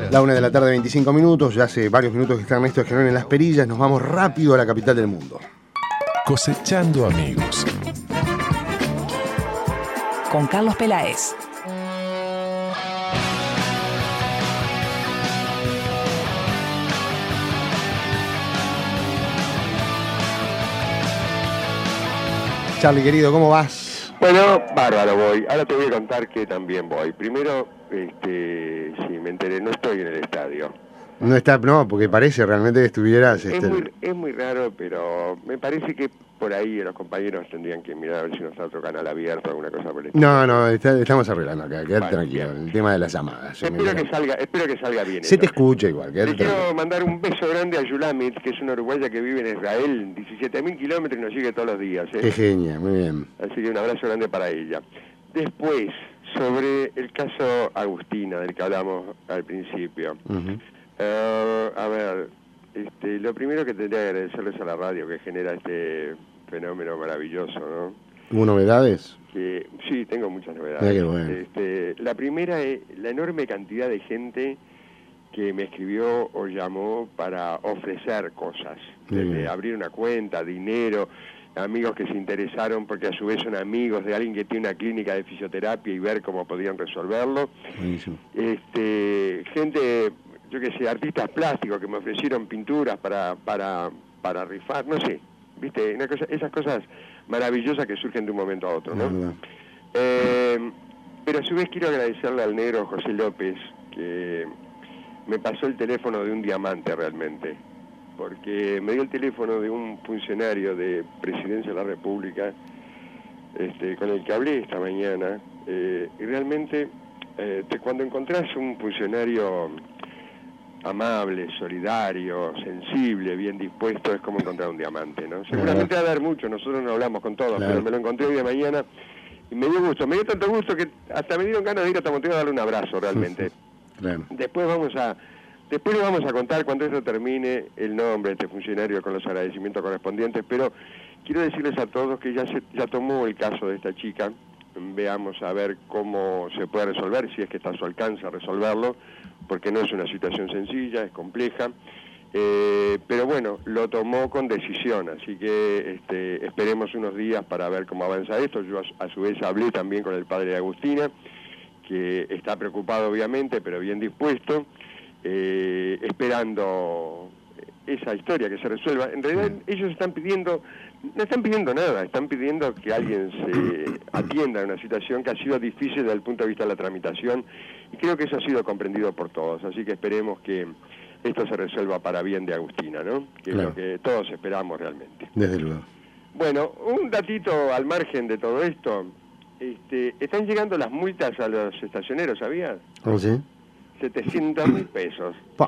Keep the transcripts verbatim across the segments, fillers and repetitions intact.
La una de la tarde, veinticinco minutos. Ya hace varios minutos que está Ernesto Esquenón en Las Perillas. Nos vamos rápido a la capital del mundo. Cosechando amigos. Con Carlos Peláez. Charlie, querido, ¿cómo vas? Bueno, bárbaro voy. Ahora te voy a contar que también voy. Primero, este, sí, me enteré, no estoy en el estadio. No está, no, porque parece realmente que estuvieras... Es, este... muy, es muy raro, pero me parece que por ahí los compañeros tendrían que mirar a ver si no está otro canal abierto o alguna cosa por el estilo. No, no, está, estamos arreglando acá, quédate Bueno, tranquilo. bien. El tema de las llamadas. Espero que salga, espero que salga bien. Se eso. te escucha igual, Le quédate quiero tranquilo. mandar un beso grande a Yulamit, que es una uruguaya que vive en Israel, diecisiete mil kilómetros y nos sigue todos los días. ¿eh? Qué genia, muy bien. Así que un abrazo grande para ella. Después, sobre el caso Agustina, del que hablamos al principio. Uh-huh. Uh, a ver, este, lo primero que tendría que agradecerles a la radio que genera este fenómeno maravilloso, ¿no? ¿Hubo novedades? Que, sí, tengo muchas novedades. Ah, qué bueno. Este, la primera es la enorme cantidad de gente que me escribió o llamó para ofrecer cosas, Muy desde bien. abrir una cuenta, dinero, amigos que se interesaron porque a su vez son amigos de alguien que tiene una clínica de fisioterapia y ver cómo podían resolverlo. Buenísimo. Este, gente, yo qué sé, artistas plásticos que me ofrecieron pinturas para para para rifar, no sé, viste, una cosa, esas cosas maravillosas que surgen de un momento a otro, La ¿no? verdad. Eh, pero a su vez quiero agradecerle al negro José López, que me pasó el teléfono de un diamante realmente, porque me dio el teléfono de un funcionario de Presidencia de la República, este, con el que hablé esta mañana, eh, y realmente eh, te, cuando encontrás un funcionario amable, solidario, sensible, bien dispuesto, es como encontrar un diamante, ¿no? Seguramente va a haber mucho, nosotros no hablamos con todos, Claro. pero me lo encontré hoy de mañana y me dio gusto, me dio tanto gusto que hasta me dieron ganas de ir a Tamonteo a darle un abrazo realmente. Claro. Después vamos a, después le vamos a contar cuando esto termine el nombre de este funcionario con los agradecimientos correspondientes, pero quiero decirles a todos que ya se, ya tomó el caso de esta chica, veamos a ver cómo se puede resolver, si es que está a su alcance a resolverlo, porque no es una situación sencilla, es compleja, eh, pero bueno, lo tomó con decisión, así que este, esperemos unos días para ver cómo avanza esto. Yo a, a su vez hablé también con el padre de Agustina, que está preocupado obviamente, pero bien dispuesto, eh, esperando esa historia que se resuelva. En realidad ellos están pidiendo, no están pidiendo nada, están pidiendo que alguien se atienda a una situación que ha sido difícil desde el punto de vista de la tramitación, y creo que eso ha sido comprendido por todos, así que esperemos que esto se resuelva para bien de Agustina, ¿no? Que Claro. es lo que todos esperamos realmente. Desde luego. Bueno, un datito al margen de todo esto, este, están llegando las multas a los estacioneros, ¿sabías? ¿Cómo sí? setecientos mil pesos. Pa.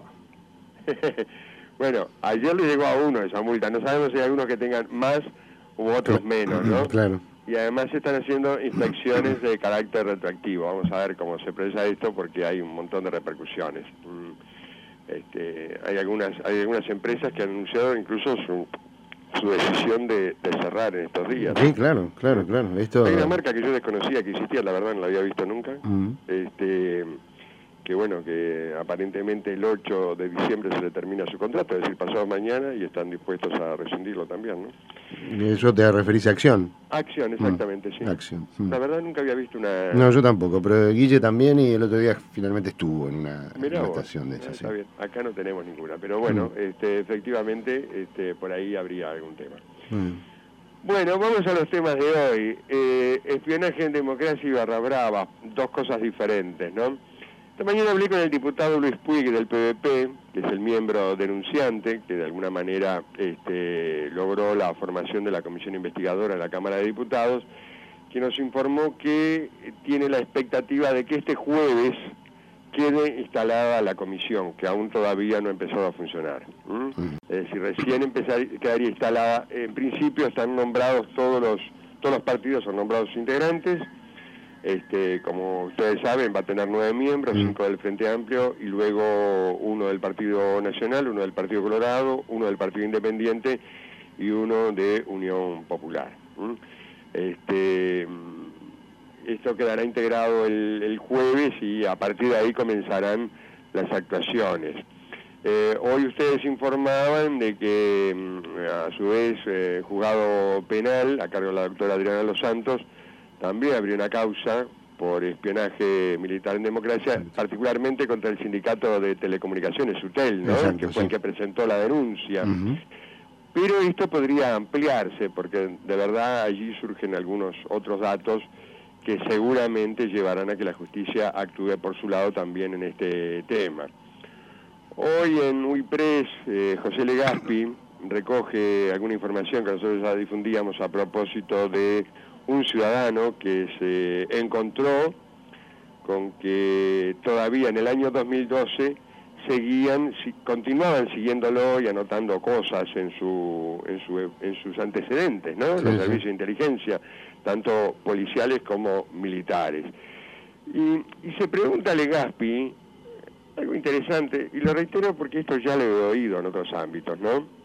Bueno, ayer le llegó a uno esa multa, no sabemos si hay algunos que tengan más u otros menos, ¿no? Claro. Y además se están haciendo inspecciones de carácter retroactivo. Vamos a ver cómo se procesa esto porque hay un montón de repercusiones. Mm, Este, hay algunas hay algunas empresas que han anunciado incluso su, su decisión de, de cerrar en estos días. Sí, claro, claro, claro. Esto... Hay una marca que yo desconocía que existía, la verdad no la había visto nunca. Mm. Este, que bueno, que aparentemente el ocho de diciembre se le termina su contrato, es decir, pasado mañana, y están dispuestos a rescindirlo también, ¿no? Eso te referís a Acción. Acción, exactamente, sí. Acción. Mm. La verdad nunca había visto una... No, yo tampoco, pero Guille también, y el otro día finalmente estuvo en una, en Mirá una vos, estación de ah, esas. está Sí. bien, acá no tenemos ninguna, pero bueno, Mm. este, efectivamente, este, por ahí habría algún tema. Mm. Bueno, vamos a los temas de hoy. Eh, espionaje en democracia y barra brava, dos cosas diferentes, ¿no? Esta mañana hablé con el diputado Luis Puig del P V P, que es el miembro denunciante, que de alguna manera este, logró la formación de la comisión investigadora en la Cámara de Diputados, que nos informó que tiene la expectativa de que este jueves quede instalada la comisión, que aún todavía no ha empezado a funcionar. ¿Mm? Es decir, recién empezar, quedaría instalada. En principio están nombrados todos los, todos los partidos, son nombrados integrantes. Este, como ustedes saben, va a tener nueve miembros, cinco del Frente Amplio y luego uno del Partido Nacional, uno del Partido Colorado, uno del Partido Independiente y uno de Unión Popular. ¿Mm? Este, esto quedará integrado el, el jueves y a partir de ahí comenzarán las actuaciones. Eh, hoy ustedes informaban de que a su vez eh, juzgado penal a cargo de la doctora Adriana Los Santos también abrió una causa por espionaje militar en democracia, particularmente contra el sindicato de telecomunicaciones SUTEL, ¿no? Exacto, que fue sí. el que presentó la denuncia. Uh-huh. Pero esto podría ampliarse, porque de verdad allí surgen algunos otros datos que seguramente llevarán a que la justicia actúe por su lado también en este tema. Hoy en UIPRES, eh, José Legaspi recoge alguna información que nosotros ya difundíamos a propósito de un ciudadano que se encontró con que todavía en el año dos mil doce seguían, si, continuaban siguiéndolo y anotando cosas en su, en su, en sus antecedentes, ¿no? Sí, Los sí. servicios de inteligencia, tanto policiales como militares. Y, y se pregunta a Legaspi algo interesante, y lo reitero porque esto ya lo he oído en otros ámbitos, ¿no?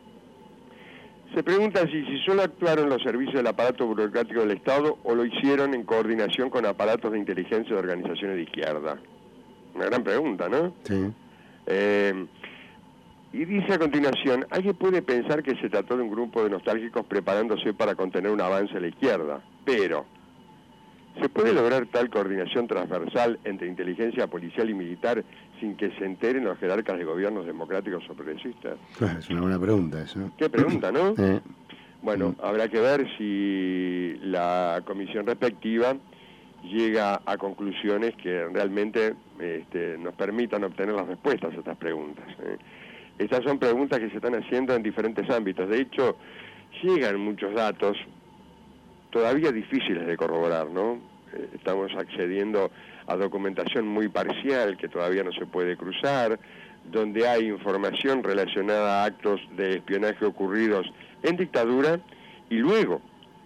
Se pregunta si, si solo actuaron los servicios del aparato burocrático del Estado o lo hicieron en coordinación con aparatos de inteligencia de organizaciones de izquierda. Una gran pregunta, ¿no? Sí. Eh, y dice a continuación, ¿alguien puede pensar que se trató de un grupo de nostálgicos preparándose para contener un avance a la izquierda? Pero, ¿se puede lograr tal coordinación transversal entre inteligencia policial y militar sin que se enteren los jerarcas de gobiernos democráticos o progresistas? Claro, es una buena pregunta eso. ¿Qué pregunta, no? Eh, Bueno, Mm. habrá que ver si la comisión respectiva llega a conclusiones que realmente este, nos permitan obtener las respuestas a estas preguntas. ¿eh? Estas son preguntas que se están haciendo en diferentes ámbitos. De hecho, llegan muchos datos todavía difíciles de corroborar, ¿no? Eh, estamos accediendo a documentación muy parcial que todavía no se puede cruzar, donde hay información relacionada a actos de espionaje ocurridos en dictadura y luego.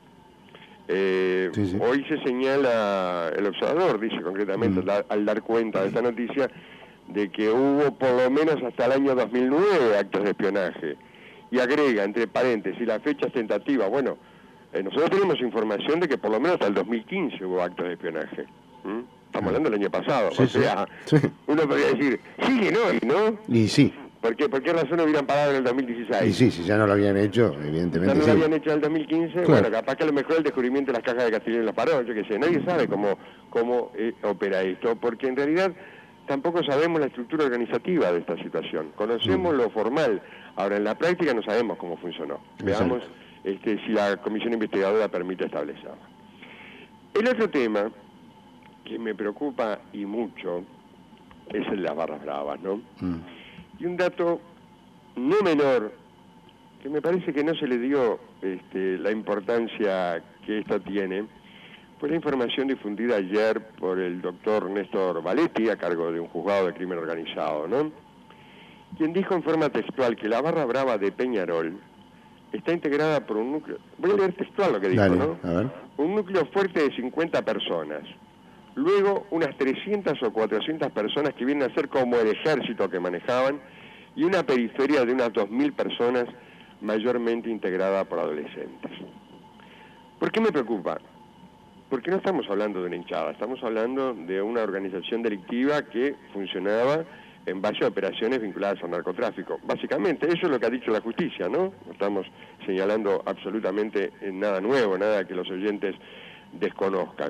Eh, Sí, sí. Hoy se señala, el observador dice concretamente, Mm. al, dar, al dar cuenta de esta noticia, de que hubo por lo menos hasta el año dos mil nueve actos de espionaje. Y agrega, entre paréntesis, las fechas tentativas. Bueno, eh, nosotros tenemos información de que por lo menos hasta el dos mil quince hubo actos de espionaje. ¿Mm? Estamos hablando del año pasado. Sí, o sí. sea, Sí. uno podría decir, sigue, ¿no? ¿Y no? Y sí, ¿Por qué, ¿Por qué razón hubieran parado en el dos mil dieciséis? y sí, si ya no lo habían hecho, Ya evidentemente no sí. lo habían hecho en el dos mil quince, Claro. bueno, capaz que a lo mejor el descubrimiento de las cajas de Castellón los paró, yo qué sé, nadie sabe cómo, cómo eh, opera esto, porque en realidad tampoco sabemos la estructura organizativa de esta situación, conocemos Mm. lo formal, ahora en la práctica no sabemos cómo funcionó, veamos este, si la comisión investigadora permite establecerlo. El otro tema que me preocupa y mucho es el de las barras bravas, ¿no? Mm. Y un dato no menor, que me parece que no se le dio este, la importancia que esto tiene, fue la información difundida ayer por el doctor Néstor Valetti, a cargo de un juzgado de crimen organizado, ¿no? Quien dijo en forma textual que la barra brava de Peñarol está integrada por un núcleo, voy a leer textual lo que dijo, Dale, ¿no? a ver. Un núcleo fuerte de cincuenta personas, luego unas trescientas o cuatrocientas personas que vienen a ser como el ejército que manejaban, y una periferia de unas dos mil personas mayormente integrada por adolescentes. ¿Por qué me preocupa? Porque no estamos hablando de una hinchada, estamos hablando de una organización delictiva que funcionaba en base a operaciones vinculadas al narcotráfico. Básicamente, eso es lo que ha dicho la justicia, ¿no? No estamos señalando absolutamente nada nuevo, nada que los oyentes desconozcan.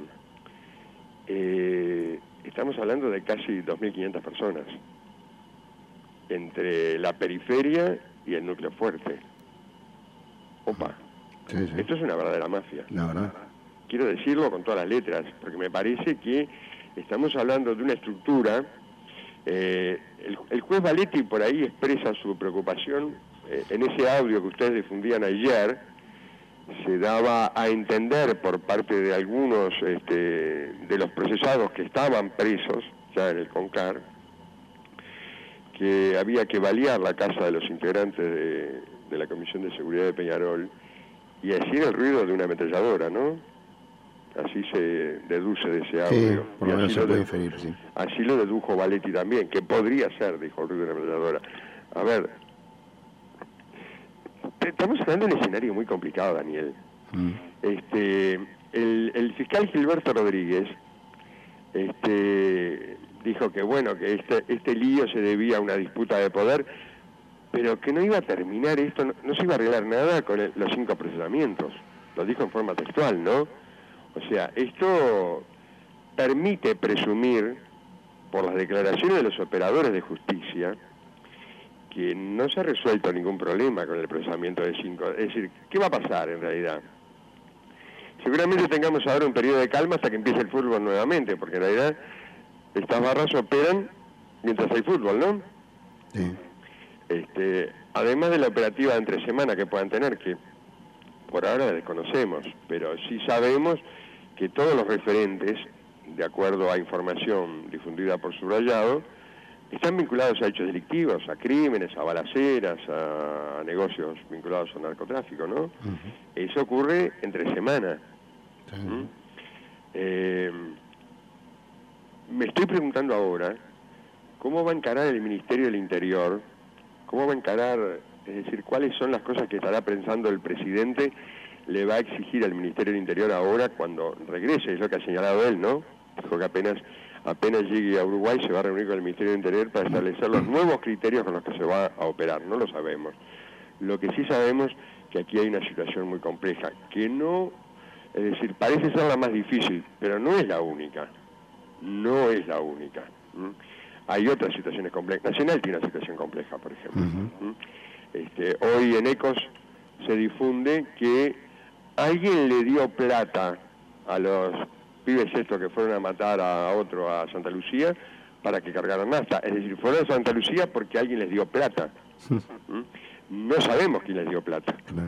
Eh, estamos hablando de casi dos mil quinientas personas, entre la periferia y el núcleo fuerte. Opa, Sí, sí. esto es una verdadera mafia. La verdad. Quiero decirlo con todas las letras, porque me parece que estamos hablando de una estructura. Eh, el, el juez Valetti por ahí expresa su preocupación, eh, en ese audio que ustedes difundían ayer, se daba a entender por parte de algunos este, de los procesados que estaban presos ya en el CONCAR, que había que balear la casa de los integrantes de, de la Comisión de Seguridad de Peñarol y decir el ruido de una ametralladora, ¿no? Así se deduce de ese Sí, audio. por Y lo menos así se lo puede de- inferir, sí. Así lo dedujo Valetti también, que podría ser, dijo el ruido de una ametralladora. A ver, estamos hablando de un escenario muy complicado, Daniel. Mm. Este, el, el fiscal Gilberto Rodríguez este, dijo que bueno, que este, este lío se debía a una disputa de poder, pero que no iba a terminar esto, no, no se iba a arreglar nada con el, los cinco procesamientos. Lo dijo en forma textual, ¿no? O sea, esto permite presumir, por las declaraciones de los operadores de justicia, que no se ha resuelto ningún problema con el procesamiento de cinco. Es decir, ¿qué va a pasar en realidad? Seguramente tengamos ahora un periodo de calma hasta que empiece el fútbol nuevamente, porque en realidad estas barras operan mientras hay fútbol, ¿no? Sí. Este, además de la operativa de entre semana que puedan tener, que por ahora la desconocemos, pero sí sabemos que todos los referentes, de acuerdo a información difundida por Subrayado, están vinculados a hechos delictivos, a crímenes, a balaceras, a negocios vinculados al narcotráfico, ¿no? Uh-huh. Eso ocurre entre semana. Uh-huh. ¿Mm? Eh, me estoy preguntando ahora, ¿cómo va a encarar el Ministerio del Interior? ¿Cómo va a encarar, es decir, cuáles son las cosas que estará pensando el presidente, le va a exigir al Ministerio del Interior ahora cuando regrese? Es lo que ha señalado él, ¿no? Dijo que apenas, apenas llegue a Uruguay se va a reunir con el Ministerio del Interior para establecer los nuevos criterios con los que se va a operar. No lo sabemos. Lo que sí sabemos que aquí hay una situación muy compleja, que no, es decir, parece ser la más difícil, pero no es la única. No es la única. ¿Mm? Hay otras situaciones complejas. Nacional tiene una situación compleja, por ejemplo. Uh-huh. ¿Mm? Este, hoy en Ecos se difunde que alguien le dio plata a los pibes estos que fueron a matar a otro a Santa Lucía para que cargaran nafta. Es decir, fueron a Santa Lucía porque alguien les dio plata. ¿Mm? No sabemos quién les dio plata. Claro.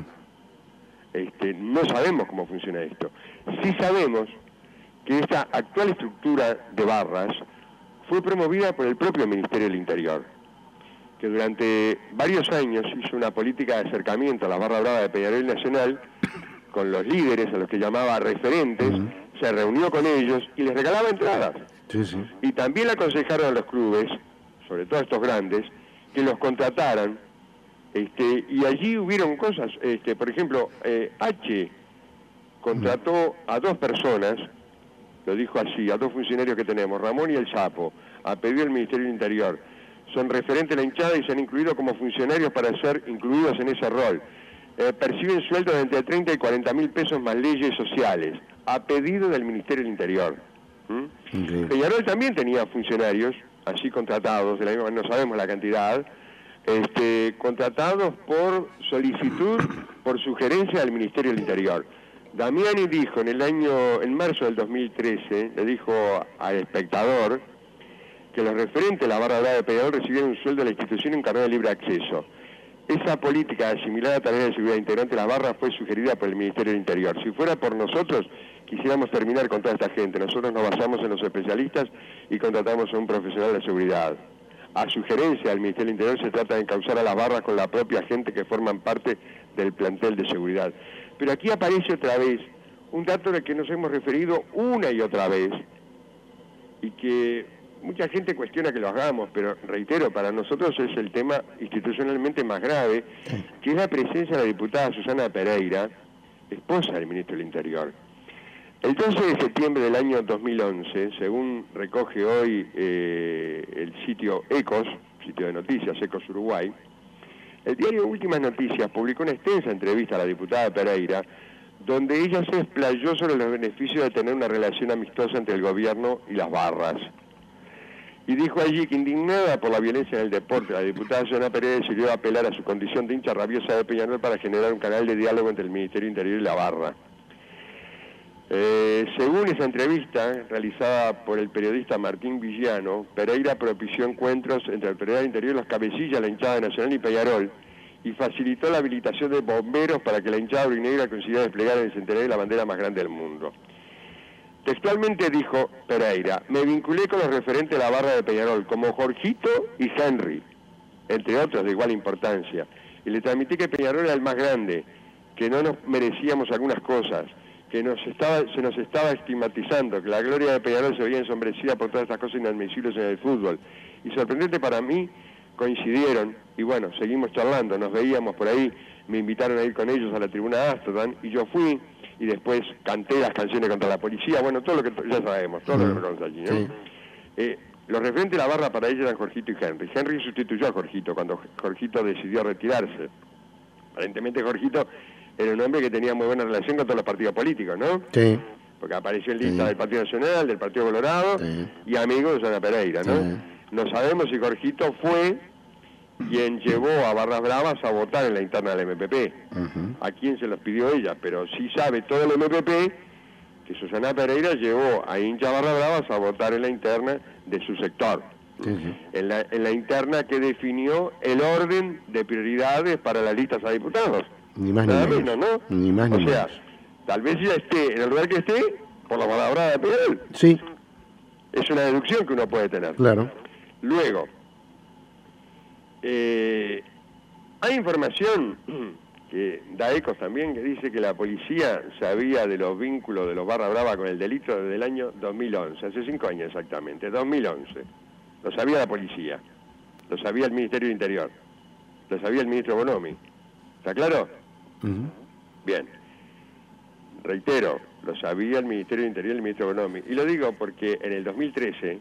Este, no sabemos cómo funciona esto. Sí sabemos que esta actual estructura de barras fue promovida por el propio Ministerio del Interior, que durante varios años hizo una política de acercamiento a la barra brava de Peñarol Nacional con los líderes, a los que llamaba referentes, uh-huh. se reunió con ellos y les regalaba entradas. Sí, sí. Y también le aconsejaron a los clubes, sobre todo a estos grandes, que los contrataran, este, y allí hubieron cosas, este, por ejemplo, eh, H contrató a dos personas, lo dijo así, a dos funcionarios que tenemos, Ramón y el Sapo, a pedido del Ministerio del Interior. Son referentes de la hinchada y se han incluido como funcionarios para ser incluidos en ese rol. Eh, perciben sueldos de entre treinta y cuarenta mil pesos más leyes sociales, a pedido del Ministerio del Interior. ¿Mm? Peñarol también tenía funcionarios, así contratados, de la misma, no sabemos la cantidad, este, contratados por solicitud, por sugerencia del Ministerio del Interior. Damiani dijo en el año, en marzo del dos mil trece, le dijo al Espectador que los referentes de la barra brava de Peñarol recibieron un sueldo de la institución y un carnet de libre acceso. Esa política de asimilar a tareas de seguridad integrante de las barras fue sugerida por el Ministerio del Interior. Si fuera por nosotros, quisiéramos terminar con toda esta gente. Nosotros nos basamos en los especialistas y contratamos a un profesional de seguridad. A sugerencia del Ministerio del Interior se trata de encauzar a las barras con la propia gente que forman parte del plantel de seguridad. Pero aquí aparece otra vez un dato al que nos hemos referido una y otra vez y que mucha gente cuestiona que lo hagamos, pero reitero, para nosotros es el tema institucionalmente más grave, que es la presencia de la diputada Susana Pereira, esposa del ministro del Interior. El doce de septiembre del año dos mil once, según recoge hoy eh, el sitio Ecos, sitio de noticias, Ecos Uruguay, el diario Últimas Noticias publicó una extensa entrevista a la diputada Pereira, donde ella se explayó sobre los beneficios de tener una relación amistosa entre el gobierno y las barras. Y dijo allí que, indignada por la violencia en el deporte, la diputada Susana Pereira decidió apelar a su condición de hincha rabiosa de Peñarol para generar un canal de diálogo entre el Ministerio Interior y la barra. Eh, según esa entrevista realizada por el periodista Martín Villano, Pereira propició encuentros entre el Periodista del Interior y los cabecillas de la hinchada nacional y Peñarol y facilitó la habilitación de bomberos para que la hinchada aurinegra consiguiera desplegar en el centenario la bandera más grande del mundo. Textualmente dijo Pereira: me vinculé con los referentes de la barra de Peñarol, como Jorgito y Henry, entre otros de igual importancia, y le transmití que Peñarol era el más grande, que no nos merecíamos algunas cosas, que nos estaba, se nos estaba estigmatizando, que la gloria de Peñarol se veía ensombrecida por todas estas cosas inadmisibles en el fútbol. Y sorprendente para mí, coincidieron, y bueno, seguimos charlando, nos veíamos por ahí, me invitaron a ir con ellos a la tribuna Amsterdam, y yo fui, y después canté las canciones contra la policía, bueno, todo lo que ya sabemos, todo lo que conocemos allí, ¿no? Sí. Eh, Los referentes de la barra para ella eran Jorgito y Henry. Henry sustituyó a Jorgito cuando Jorgito decidió retirarse. Aparentemente Jorgito era un hombre que tenía muy buena relación con todos los partidos políticos, ¿no? Sí. Porque apareció en lista Sí. del Partido Nacional, del Partido Colorado, Sí. y amigo de Susana Pereira, ¿no? Sí. No sabemos si Jorgito fue quien llevó a Barras Bravas a votar en la interna del M P P. Uh-huh. A quién se los pidió ella, pero sí sabe todo el M P P que Susana Pereira llevó a hincha Barras Bravas a votar en la interna de su sector. Sí, sí. En la, en la interna que definió el orden de prioridades para las listas a diputados. Ni más ni Nada menos. menos, ¿no? Ni más ni O sea, menos. tal vez ella esté en el lugar que esté por la Barra Brava de Peñarol. Sí, Es una deducción que uno puede tener. claro. Luego, eh, hay información que da ecos también, que dice que la policía sabía de los vínculos de los Barra Brava con el delito desde el año dos mil once, hace cinco años exactamente, dos mil once. Lo sabía la policía, lo sabía el Ministerio del Interior, lo sabía el ministro Bonomi. ¿Está claro? Uh-huh. Bien. Reitero, lo sabía el Ministerio del Interior y el ministro Bonomi. Y lo digo porque en el dos mil trece,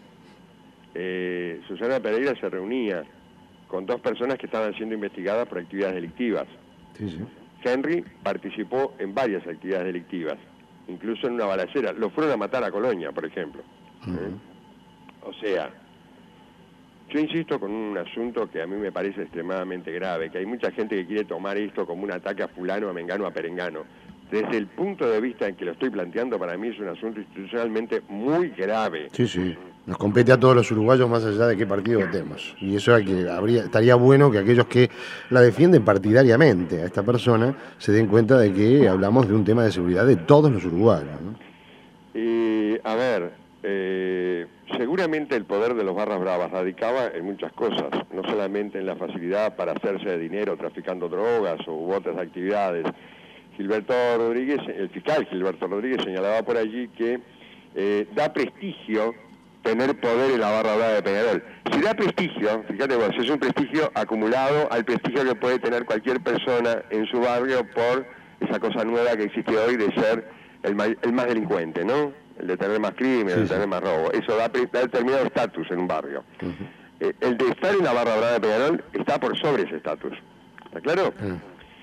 eh, Susana Pereira se reunía con dos personas que estaban siendo investigadas por actividades delictivas. Sí, sí. Henry participó en varias actividades delictivas, incluso en una balacera. Lo fueron a matar a Colonia, por ejemplo. ¿Eh? O sea, yo insisto con un asunto que a mí me parece extremadamente grave, que hay mucha gente que quiere tomar esto como un ataque a fulano, a mengano, a perengano. Desde el punto de vista en que lo estoy planteando, para mí es un asunto institucionalmente muy grave. Sí, sí. Nos compete a todos los uruguayos más allá de qué partido votemos. Y eso es que habría, estaría bueno que aquellos que la defienden partidariamente a esta persona se den cuenta de que hablamos de un tema de seguridad de todos los uruguayos, ¿no? Y, a ver, eh, seguramente el poder de los Barras Bravas radicaba en muchas cosas, no solamente en la facilidad para hacerse de dinero traficando drogas u otras actividades. Gilberto Rodríguez, el fiscal Gilberto Rodríguez señalaba por allí que eh, da prestigio tener poder en la Barra Brava de Peñarol. Si da prestigio, fíjate vos, es un prestigio acumulado al prestigio que puede tener cualquier persona en su barrio por esa cosa nueva que existe hoy de ser el, ma el más delincuente, ¿no? El de tener más crimen, Sí, el de sí. tener más robo. Eso da, da determinado estatus en un barrio. Uh-huh. Eh, el de estar en la Barra Brava de Peñarol está por sobre ese estatus. ¿Está claro? Uh-huh.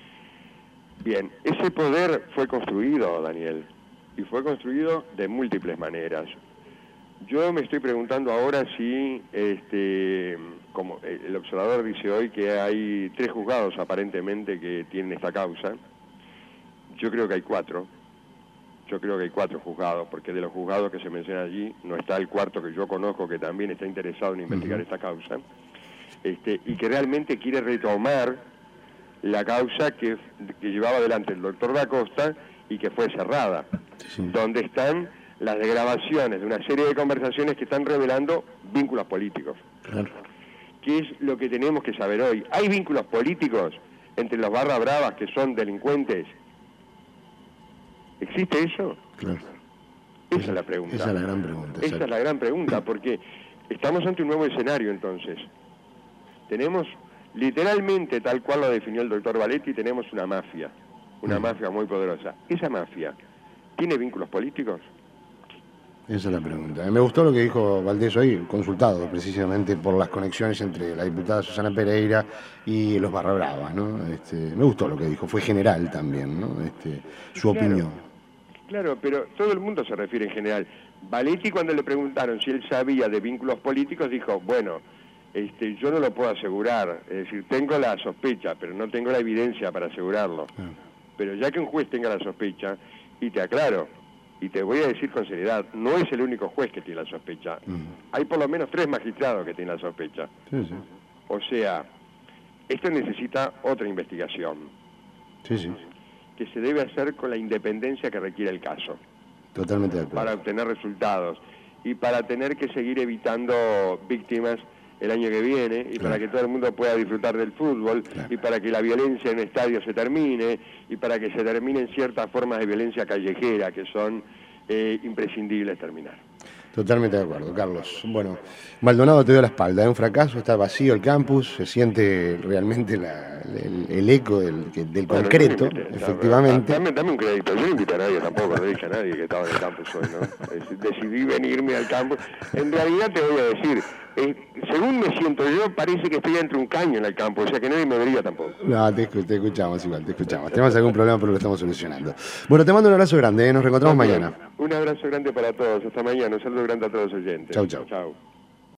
Bien, ese poder fue construido, Daniel, y fue construido de múltiples maneras. Yo me estoy preguntando ahora si, este, como el observador dice hoy que hay tres juzgados aparentemente que tienen esta causa, yo creo que hay cuatro, yo creo que hay cuatro juzgados, porque de los juzgados que se mencionan allí no está el cuarto que yo conozco que también está interesado en investigar Uh-huh. esta causa, este, y que realmente quiere retomar la causa que, que llevaba adelante el doctor Da Costa y que fue cerrada, Sí, sí. donde están las grabaciones de una serie de conversaciones que están revelando vínculos políticos. Claro. ¿Qué es lo que tenemos que saber hoy? ¿Hay vínculos políticos entre los Barra Bravas que son delincuentes? ¿Existe eso? Claro. Esa es la pregunta. Esa es la gran pregunta. Esa exacto. es la gran pregunta, porque estamos ante un nuevo escenario entonces. Tenemos, literalmente, tal cual lo definió el doctor Valetti, tenemos una mafia, una Mm. mafia muy poderosa. ¿Esa mafia tiene vínculos políticos? Esa es la pregunta. Me gustó lo que dijo Valdés hoy, consultado precisamente por las conexiones entre la diputada Susana Pereira y los Barra Bravas, ¿no? Este, me gustó lo que dijo, fue general también, ¿no? Este, su Claro. opinión. Claro, pero todo el mundo se refiere en general. Valetti, cuando le preguntaron si él sabía de vínculos políticos, dijo, bueno, este, yo no lo puedo asegurar, es decir, tengo la sospecha, pero no tengo la evidencia para asegurarlo. Ah. Pero ya que un juez tenga la sospecha, y te aclaro, y te voy a decir con seriedad, no es el único juez que tiene la sospecha. Mm. Hay por lo menos tres magistrados que tienen la sospecha. Sí, sí. O sea, esto necesita otra investigación, Sí, sí. que se debe hacer con la independencia que requiere el caso, Totalmente de acuerdo. para obtener resultados y para tener que seguir evitando víctimas el año que viene, y Claro. para que todo el mundo pueda disfrutar del fútbol, Claro. y para que la violencia en estadios se termine, y para que se terminen ciertas formas de violencia callejera que son eh, imprescindibles terminar. Totalmente de acuerdo, Carlos. Bueno, Maldonado te dio la espalda, es un fracaso, está vacío el campus, se siente realmente la, el, el eco del, del Bueno, concreto, yo no invité, efectivamente. Dame, dame un crédito, yo no invité a nadie tampoco, no dije a nadie que estaba en el campus hoy, ¿no? Es- Decidí venirme al campus. En realidad te voy a decir, eh, según me siento yo, parece que estoy entre un caño en el campo, o sea que nadie me vería tampoco. No, te, escu- te escuchamos igual, te escuchamos. Tenemos algún problema, pero lo estamos solucionando. Bueno, te mando un abrazo grande, ¿eh? Nos reencontramos mañana. Un abrazo grande para todos, hasta mañana, un saludo grande a todos los oyentes. Chau, chau. Chau.